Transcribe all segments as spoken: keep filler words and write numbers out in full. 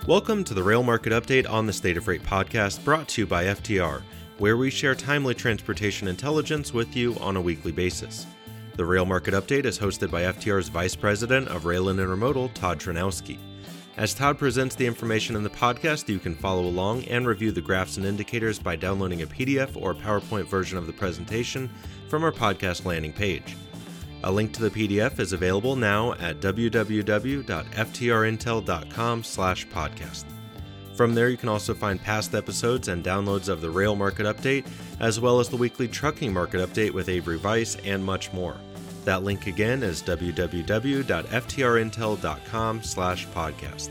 Welcome to the Rail Market Update on the State of Freight podcast, brought to you by F T R, where we share timely transportation intelligence with you on a weekly basis. The Rail Market Update is hosted by F T R's Vice President of Rail and Intermodal, Todd Tranowski. As Todd presents the information in the podcast, you can follow along and review the graphs and indicators by downloading a P D F or PowerPoint version of the presentation from our podcast landing page. A link to the P D F is available now at w w w dot f t r intel dot com slash podcast. From there, you can also find past episodes and downloads of the Rail Market Update, as well as the weekly Trucking Market Update with Avery Weiss and much more. That link again is w w w dot f t r intel dot com slash podcast.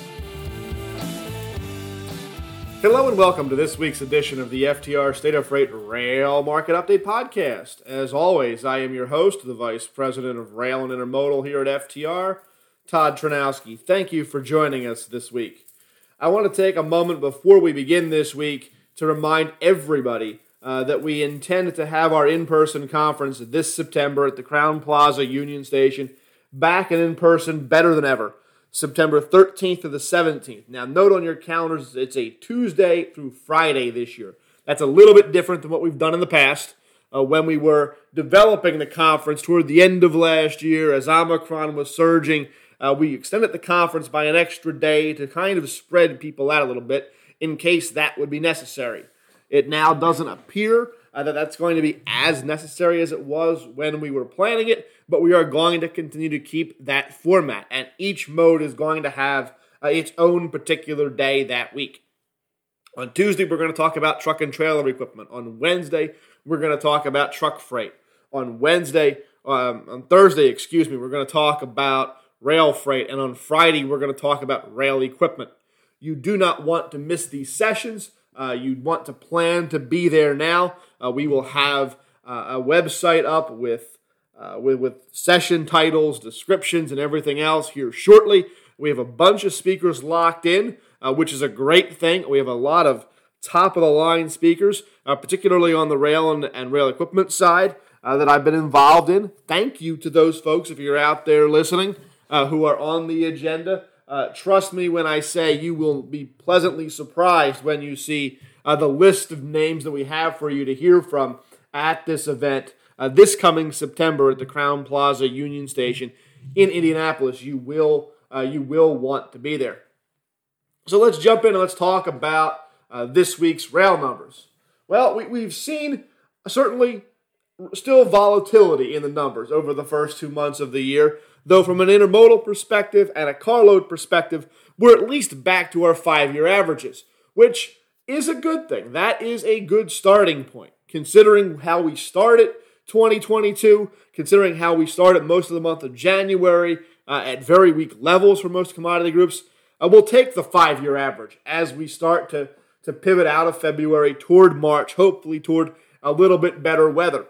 Hello and welcome to this week's edition of the F T R State of Freight Rail Market Update podcast. As always, I am your host, the Vice President of Rail and Intermodal here at F T R, Todd Tranowski. Thank you for joining us this week. I want to take a moment before we begin this week to remind everybody uh, that we intend to have our in-person conference this September at the Crowne Plaza Union Station, back and in person better than ever. September thirteenth to the seventeenth. Now, note on your calendars, it's a Tuesday through Friday this year. That's a little bit different than what we've done in the past. Uh, when we were developing the conference toward the end of last year, as Omicron was surging, uh, we extended the conference by an extra day to kind of spread people out a little bit in case that would be necessary. It now doesn't appear uh, that that's going to be as necessary as it was when we were planning it, but we are going to continue to keep that format, and each mode is going to have uh, its own particular day that week. On Tuesday, we're going to talk about truck and trailer equipment. On Wednesday, we're going to talk about truck freight. On Wednesday, um, on Thursday, excuse me, we're going to talk about rail freight, and on Friday, we're going to talk about rail equipment. You do not want to miss these sessions. Uh, you want to plan to be there now. Uh, we will have uh, a website up with Uh, with, with session titles, descriptions, and everything else here shortly. We have a bunch of speakers locked in, uh, which is a great thing. We have a lot of top-of-the-line speakers, uh, particularly on the rail and, and rail equipment side uh, that I've been involved in. Thank you to those folks, if you're out there listening, uh, who are on the agenda. Uh, trust me when I say you will be pleasantly surprised when you see uh, the list of names that we have for you to hear from at this event. Uh, this coming September at the Crowne Plaza Union Station in Indianapolis. You will uh, you will want to be there. So let's jump in and let's talk about uh, this week's rail numbers. Well, we, we've seen certainly still volatility in the numbers over the first two months of the year, though from an intermodal perspective and a carload perspective, we're at least back to our five-year averages, which is a good thing. That is a good starting point, considering how we started twenty twenty-two, considering how we started most of the month of January uh, at very weak levels for most commodity groups. Uh, we'll take the five-year average as we start to, to pivot out of February toward March, hopefully toward a little bit better weather.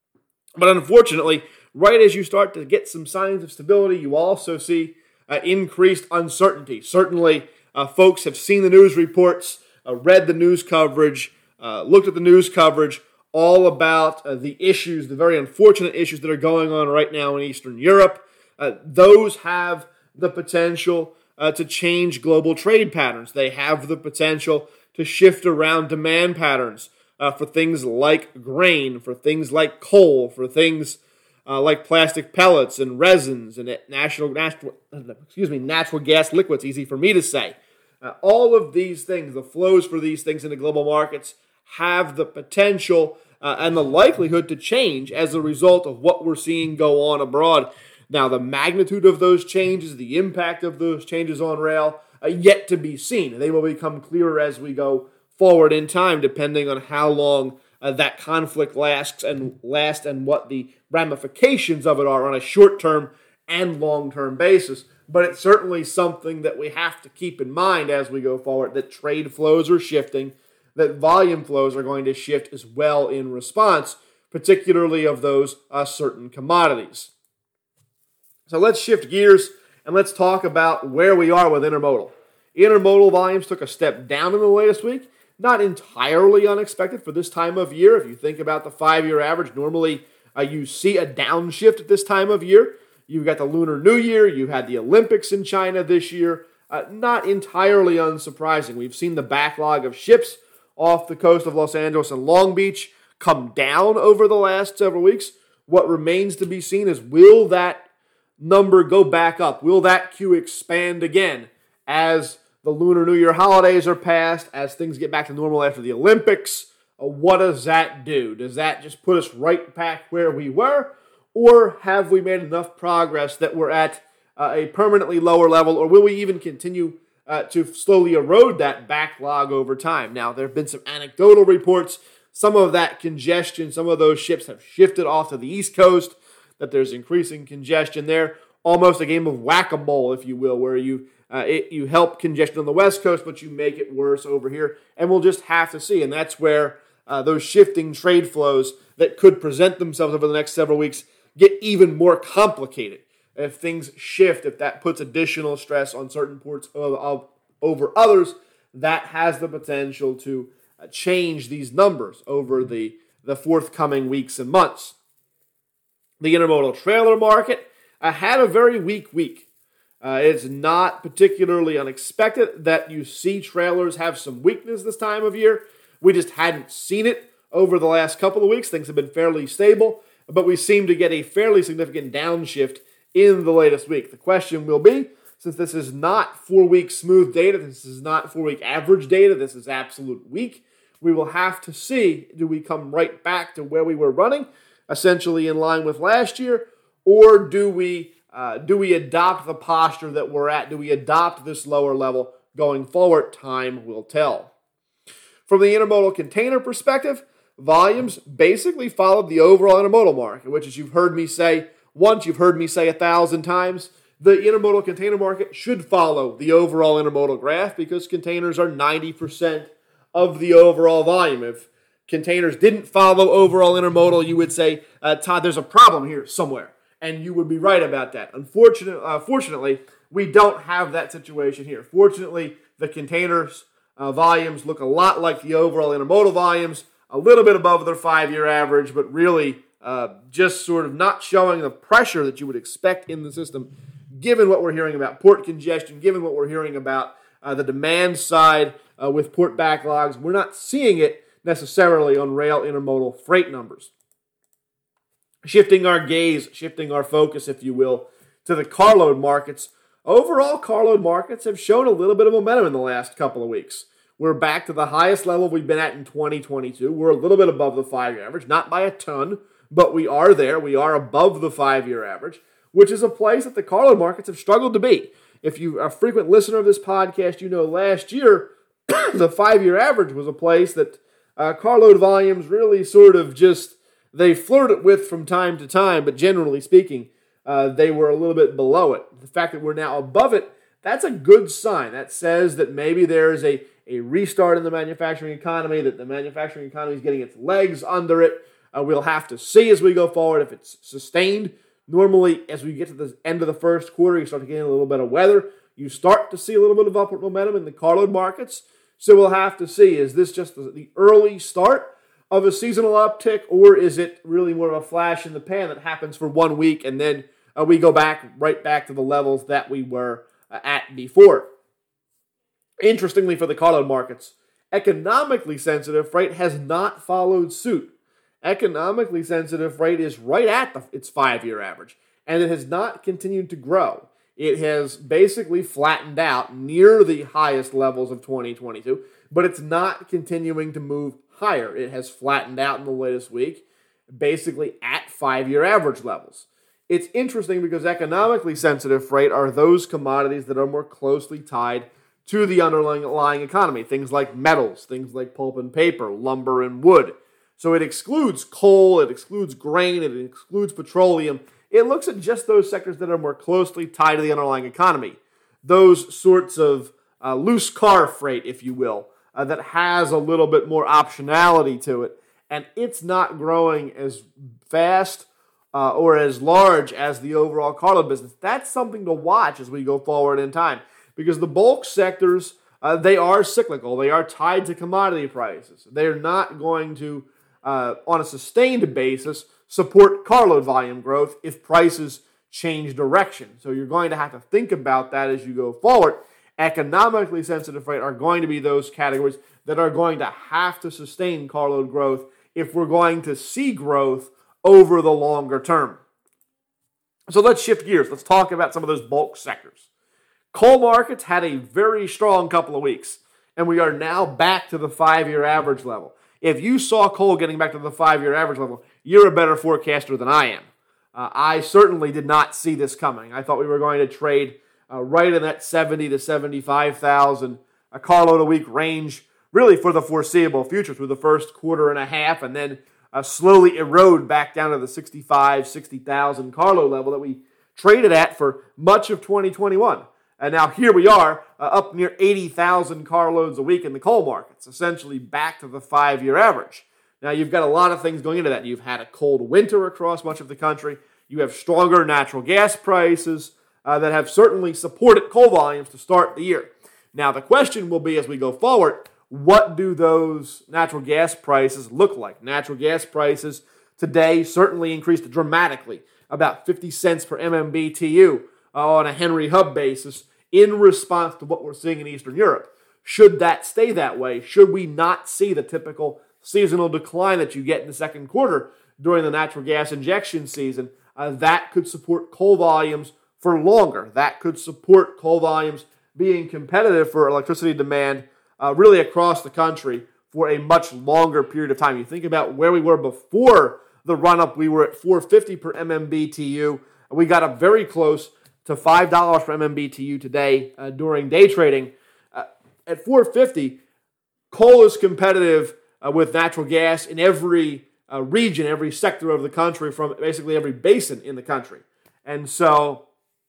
But unfortunately, right as you start to get some signs of stability, you also see uh, increased uncertainty. Certainly, uh, folks have seen the news reports, uh, read the news coverage, uh, looked at the news coverage, all about uh, the issues, the very unfortunate issues that are going on right now in Eastern Europe. Uh, those have the potential uh, to change global trade patterns. They have the potential to shift around demand patterns uh, for things like grain, for things like coal, for things uh, like plastic pellets and resins and natural, natural, excuse me, natural gas liquids. Easy for me to say. Uh, all of these things, the flows for these things into global markets, have the potential uh, and the likelihood to change as a result of what we're seeing go on abroad. Now, the magnitude of those changes, the impact of those changes on rail, uh, yet to be seen. They will become clearer as we go forward in time, depending on how long uh, that conflict lasts and lasts and what the ramifications of it are on a short-term and long-term basis. But it's certainly something that we have to keep in mind as we go forward, that trade flows are shifting, that volume flows are going to shift as well in response, particularly of those uh, certain commodities. So let's shift gears and let's talk about where we are with intermodal. Intermodal volumes took a step down in the latest week, not entirely unexpected for this time of year. If you think about the five-year average, normally uh, you see a downshift at this time of year. You've got the Lunar New Year, you had the Olympics in China this year, uh, not entirely unsurprising. We've seen the backlog of ships off the coast of Los Angeles and Long Beach come down over the last several weeks. What remains to be seen is, will that number go back up? Will that queue expand again as the Lunar New Year holidays are passed, as things get back to normal after the Olympics? Uh, what does that do? Does that just put us right back where we were? Or have we made enough progress that we're at uh, a permanently lower level? Or will we even continue uh, to slowly erode that backlog over time? Now, there have been some anecdotal reports. Some of that congestion, some of those ships have shifted off to the East Coast, that there's increasing congestion there. Almost a game of whack-a-mole, if you will, where you uh, it, you help congestion on the West Coast, but you make it worse over here. And we'll just have to see. And that's where uh, those shifting trade flows that could present themselves over the next several weeks get even more complicated. If things shift, if that puts additional stress on certain ports of, of, over others, that has the potential to uh, change these numbers over the, the forthcoming weeks and months. The intermodal trailer market uh, had a very weak week. Uh, it's not particularly unexpected that you see trailers have some weakness this time of year. We just hadn't seen it over the last couple of weeks. Things have been fairly stable, but we seem to get a fairly significant downshift in the latest week. The question will be, since this is not four-week smooth data, this is not four-week average data, this is absolute week, we will have to see, do we come right back to where we were running, essentially in line with last year, or do we uh, do we adopt the posture that we're at? Do we adopt this lower level going forward? Time will tell. From the intermodal container perspective, volumes basically followed the overall intermodal market, which, as you've heard me say once, you've heard me say a thousand times, the intermodal container market should follow the overall intermodal graph because containers are ninety percent of the overall volume. If containers didn't follow overall intermodal, you would say, uh, Todd, there's a problem here somewhere. And you would be right about that. Unfortunately, uh, fortunately, we don't have that situation here. Fortunately, the containers uh, volumes look a lot like the overall intermodal volumes, a little bit above their five-year average, but really uh, just sort of not showing the pressure that you would expect in the system, given what we're hearing about port congestion, given what we're hearing about uh, the demand side uh, with port backlogs. We're not seeing it necessarily on rail intermodal freight numbers. Shifting our gaze, shifting our focus, if you will, to the carload markets. Overall, carload markets have shown a little bit of momentum in the last couple of weeks. We're back to the highest level we've been at in twenty twenty-two. We're a little bit above the five-year average, not by a ton, but we are there. We are above the five-year average, which is a place that the carload markets have struggled to be. If you're a frequent listener of this podcast, you know last year the five-year average was a place that uh, carload volumes really sort of just, they flirted with from time to time, but generally speaking, uh, they were a little bit below it. The fact that we're now above it, that's a good sign. That says that maybe there is a, a restart in the manufacturing economy, that the manufacturing economy is getting its legs under it. Uh, we'll have to see as we go forward if it's sustained. Normally, as we get to the end of the first quarter, you start to get a little bit of weather. You start to see a little bit of upward momentum in the carload markets. So we'll have to see, is this just the, the early start of a seasonal uptick, or is it really more of a flash in the pan that happens for one week and then uh, we go back right back to the levels that we were uh, at before? Interestingly, for the carload markets, economically sensitive freight has not followed suit. Economically sensitive freight is right at the, its five-year average, and it has not continued to grow. It has basically flattened out near the highest levels of twenty twenty-two, but it's not continuing to move higher. It has flattened out in the latest week, basically at five-year average levels. It's interesting because economically sensitive freight are those commodities that are more closely tied to the underlying economy, things like metals, things like pulp and paper, lumber and wood. So it excludes coal, it excludes grain, it excludes petroleum. It looks at just those sectors that are more closely tied to the underlying economy. Those sorts of uh, loose car freight, if you will, uh, that has a little bit more optionality to it. And it's not growing as fast uh, or as large as the overall carload business. That's something to watch as we go forward in time. Because the bulk sectors, uh, they are cyclical. They are tied to commodity prices. They're not going to, uh, on a sustained basis, support carload volume growth if prices change direction. So you're going to have to think about that as you go forward. economically sensitive freight are going to be those categories that are going to have to sustain carload growth if we're going to see growth over the longer term. So let's shift gears. Let's talk about some of those bulk sectors. Coal markets had a very strong couple of weeks, and we are now back to the five-year average level. If you saw coal getting back to the five-year average level, you're a better forecaster than I am. Uh, I certainly did not see this coming. I thought we were going to trade uh, right in that seventy to seventy-five thousand a carload a week range, really for the foreseeable future through the first quarter and a half, and then uh, slowly erode back down to the sixty-five, sixty thousand carload level that we traded at for much of twenty twenty-one. And now here we are, uh, up near eighty thousand carloads a week in the coal markets, essentially back to the five-year average. Now, you've got a lot of things going into that. You've had a cold winter across much of the country. You have stronger natural gas prices uh, that have certainly supported coal volumes to start the year. Now, the question will be as we go forward, what do those natural gas prices look like? Natural gas prices today certainly increased dramatically, about fifty cents per M M B T U uh, on a Henry Hub basis in response to what we're seeing in Eastern Europe. Should that stay that way? Should we not see the typical seasonal decline that you get in the second quarter during the natural gas injection season? Uh, that could support coal volumes for longer. That could support coal volumes being competitive for electricity demand uh, really across the country for a much longer period of time. You think about where we were before the run-up. We were at four fifty per M M B T U. We got up very close to five dollars per M M B T U today uh, during day trading. Uh, at four fifty, coal is competitive uh, with natural gas in every uh, region, every sector of the country, from basically every basin in the country. And so,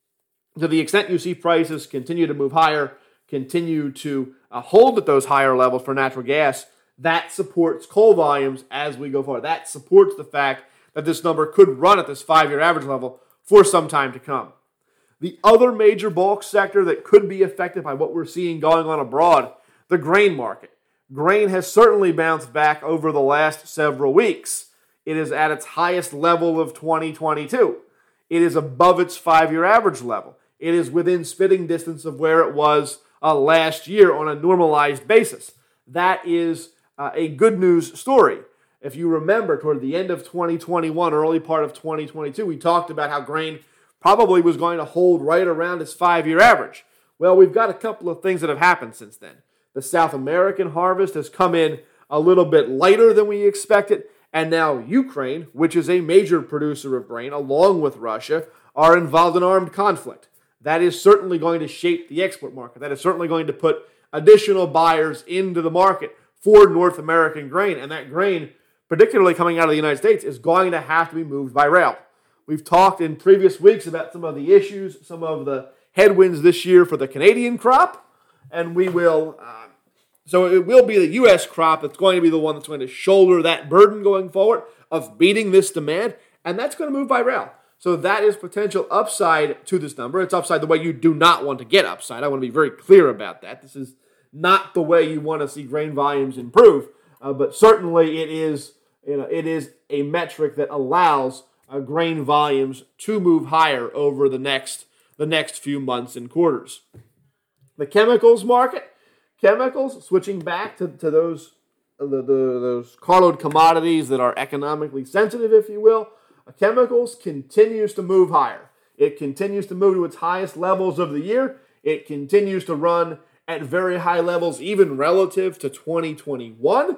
to the extent you see prices continue to move higher, continue to uh, hold at those higher levels for natural gas, that supports coal volumes as we go forward. That supports the fact that this number could run at this five-year average level for some time to come. The other major bulk sector that could be affected by what we're seeing going on abroad, the grain market. Grain has certainly bounced back over the last several weeks. It is at its highest level of twenty twenty-two. It is above its five-year average level. It is within spitting distance of where it was uh, last year on a normalized basis. That is uh, a good news story. If you remember, toward the end of twenty twenty-one, early part of twenty twenty-two, we talked about how grain probably was going to hold right around its five-year average. Well, we've got a couple of things that have happened since then. The South American harvest has come in a little bit lighter than we expected, and now Ukraine, which is a major producer of grain, along with Russia, are involved in armed conflict. That is certainly going to shape the export market. That is certainly going to put additional buyers into the market for North American grain, and that grain, particularly coming out of the United States, is going to have to be moved by rail. We've talked in previous weeks about some of the issues, some of the headwinds this year for the Canadian crop, and we will, uh, so it will be the U S crop that's going to be the one that's going to shoulder that burden going forward of meeting this demand, and that's going to move by rail. So that is potential upside to this number. It's upside the way you do not want to get upside. I want to be very clear about that. This is not the way you want to see grain volumes improve, uh, but certainly it is, you know, it is a metric that allows uh, grain volumes to move higher over the next the next few months and quarters. The chemicals market, chemicals, switching back to, to those the, the, those carload commodities that are economically sensitive, if you will. Chemicals continues to move higher. It continues to move to its highest levels of the year. It continues to run at very high levels, even relative to twenty twenty-one.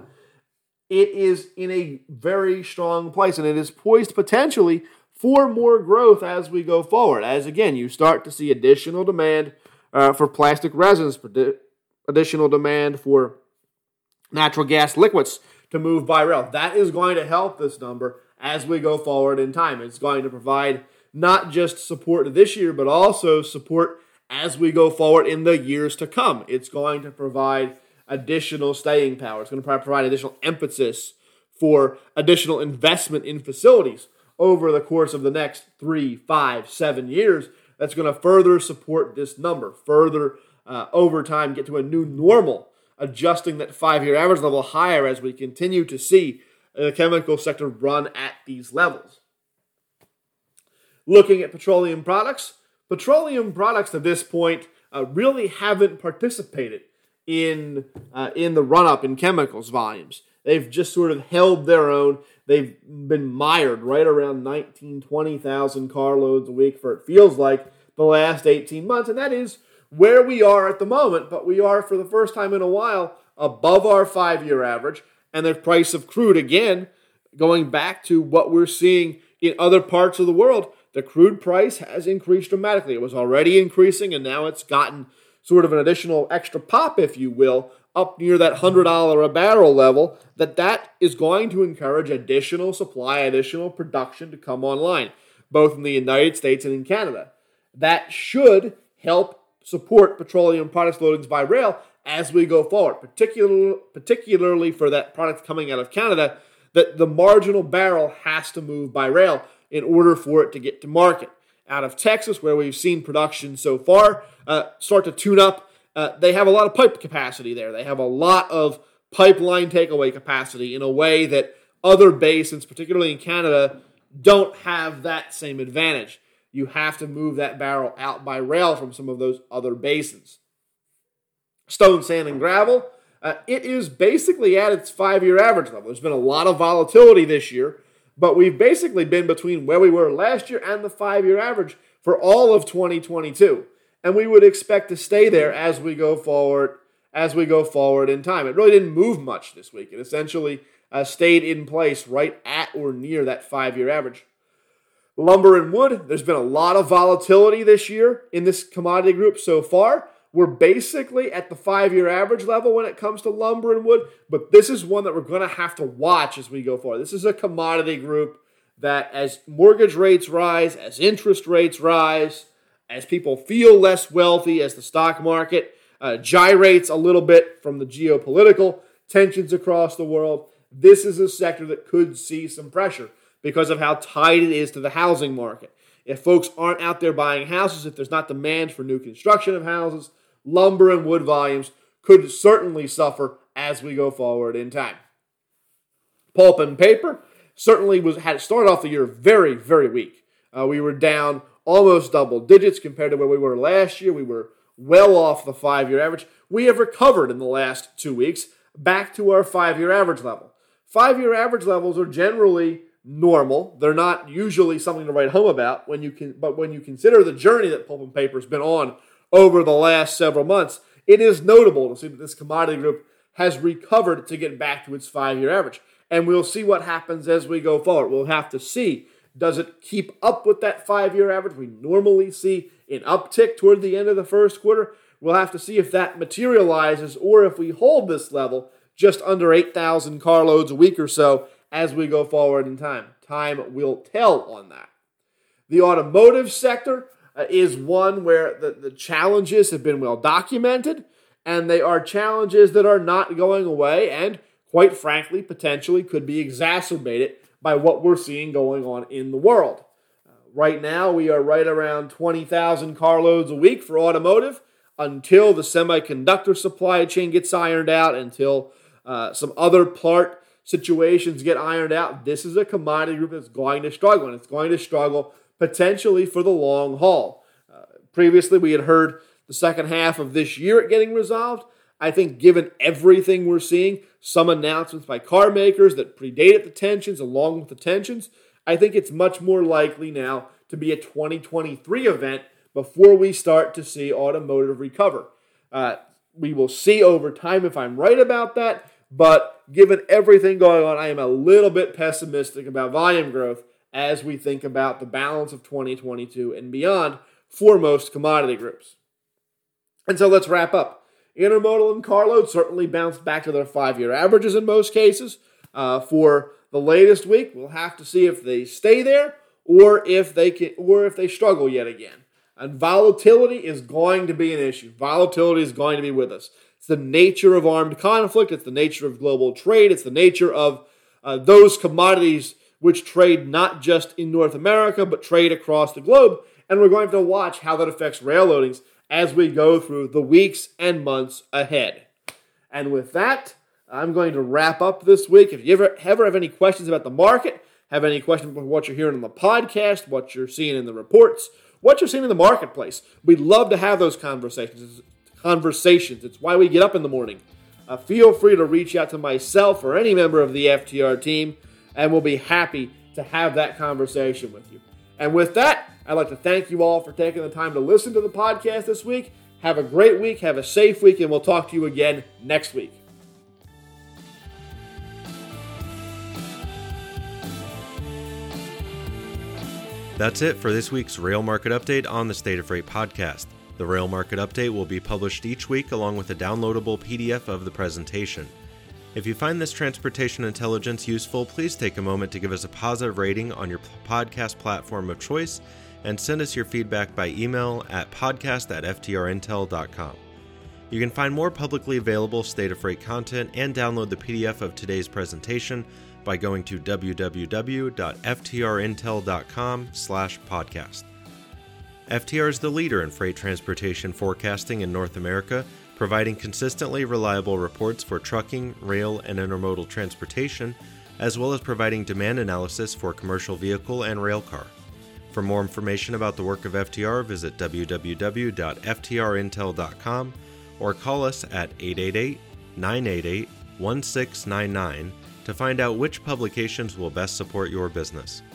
It is in a very strong place, and it is poised potentially for more growth as we go forward. As, again, you start to see additional demand uh, for plastic resins, additional demand for natural gas liquids to move by rail. That is going to help this number as we go forward in time. It's going to provide not just support this year, but also support as we go forward in the years to come. It's going to provide additional staying power. It's going to provide additional emphasis for additional investment in facilities over the course of the next three, five, seven years. That's going to further support this number, further uh, over time get to a new normal, adjusting that five-year average level higher as we continue to see the chemical sector run at these levels. Looking at petroleum products, petroleum products to this point uh, really haven't participated in uh, in the run-up in chemicals volumes. They've just sort of held their own. They've been mired right around nineteen, twenty thousand carloads a week for, it feels like, the last eighteen months. And that is where we are at the moment. But we are, for the first time in a while, above our five-year average. And the price of crude, again, going back to what we're seeing in other parts of the world, the crude price has increased dramatically. It was already increasing, and now it's gotten sort of an additional extra pop, if you will, up near that one hundred dollars a barrel level, that that is going to encourage additional supply, additional production to come online, both in the United States and in Canada. That should help support petroleum products loadings by rail as we go forward, particularly, particularly for that product coming out of Canada, that the marginal barrel has to move by rail in order for it to get to market. Out of Texas, where we've seen production so far uh, start to tune up, uh, they have a lot of pipe capacity there. They have a lot of pipeline takeaway capacity in a way that other basins, particularly in Canada, don't have that same advantage. You have to move that barrel out by rail from some of those other basins. Stone, sand, and gravel, uh, it is basically at its five-year average level. There's been a lot of volatility this year, but we've basically been between where we were last year and the five-year average for all of twenty twenty-two. And we would expect to stay there as we go forward, as we go forward in time. It really didn't move much this week. It essentially uh, stayed in place right at or near that five-year average. Lumber and wood, there's been a lot of volatility this year in this commodity group so far. We're basically at the five-year average level when it comes to lumber and wood, but this is one that we're going to have to watch as we go forward. This is a commodity group that as mortgage rates rise, as interest rates rise, as people feel less wealthy, as the stock market uh, gyrates a little bit from the geopolitical tensions across the world, this is a sector that could see some pressure because of how tied it is to the housing market. If folks aren't out there buying houses, if there's not demand for new construction of houses, lumber and wood volumes could certainly suffer as we go forward in time. Pulp and paper certainly was had started off the year very, very weak. Uh, we were down almost double digits compared to where we were last year. We were well off the five-year average. We have recovered in the last two weeks back to our five-year average level. Five-year average levels are generally normal. They're not usually something to write home about, when you can, but when you consider the journey that pulp and paper has been on over the last several months, it is notable to see that this commodity group has recovered to get back to its five-year average. And we'll see what happens as we go forward. We'll have to see, does it keep up with that five-year average? We normally see an uptick toward the end of the first quarter. We'll have to see if that materializes or if we hold this level just under eight thousand carloads a week or so as we go forward in time. Time will tell on that. The automotive sector uh, is one where the, the challenges have been well documented, and they are challenges that are not going away and, quite frankly, potentially could be exacerbated by what we're seeing going on in the world. Uh, right now, we are right around twenty thousand carloads a week for automotive until the semiconductor supply chain gets ironed out, until uh, some other part situations get ironed out. This is a commodity group that's going to struggle, and it's going to struggle potentially for the long haul. Uh, previously, we had heard the second half of this year it getting resolved. I think given everything we're seeing, some announcements by car makers that predated the tensions along with the tensions, I think it's much more likely now to be a twenty twenty-three event before we start to see automotive recover. Uh, we will see over time if I'm right about that, but given everything going on, I am a little bit pessimistic about volume growth as we think about the balance of twenty twenty-two and beyond for most commodity groups. And so let's wrap up. Intermodal and carload certainly bounced back to their five-year averages in most cases. Uh, for the latest week, we'll have to see if they stay there or if they can, or if they struggle yet again. And volatility is going to be an issue. Volatility is going to be with us. It's the nature of armed conflict. It's the nature of global trade. It's the nature of uh, those commodities which trade not just in North America, but trade across the globe. And we're going to have to watch how that affects rail loadings as we go through the weeks and months ahead. And with that, I'm going to wrap up this week. If you ever, ever have any questions about the market, have any questions about what you're hearing on the podcast, what you're seeing in the reports, what you're seeing in the marketplace. We'd love to have those conversations. Conversations. It's why we get up in the morning. Uh, feel free to reach out to myself or any member of the F T R team, and we'll be happy to have that conversation with you. And with that, I'd like to thank you all for taking the time to listen to the podcast this week. Have a great week, have a safe week, and we'll talk to you again next week. That's it for this week's Rail Market Update on the State of Freight podcast. The Rail Market Update will be published each week along with a downloadable P D F of the presentation. If you find this transportation intelligence useful, please take a moment to give us a positive rating on your podcast platform of choice and send us your feedback by email at podcast at f t r intel dot com. You can find more publicly available State of Freight content and download the P D F of today's presentation by going to w w w dot f t r intel dot com slash podcast. F T R is the leader in freight transportation forecasting in North America, providing consistently reliable reports for trucking, rail, and intermodal transportation, as well as providing demand analysis for commercial vehicle and rail car. For more information about the work of F T R, visit w w w dot f t r intel dot com or call us at eight eight eight, nine eight eight, one six nine nine to find out which publications will best support your business.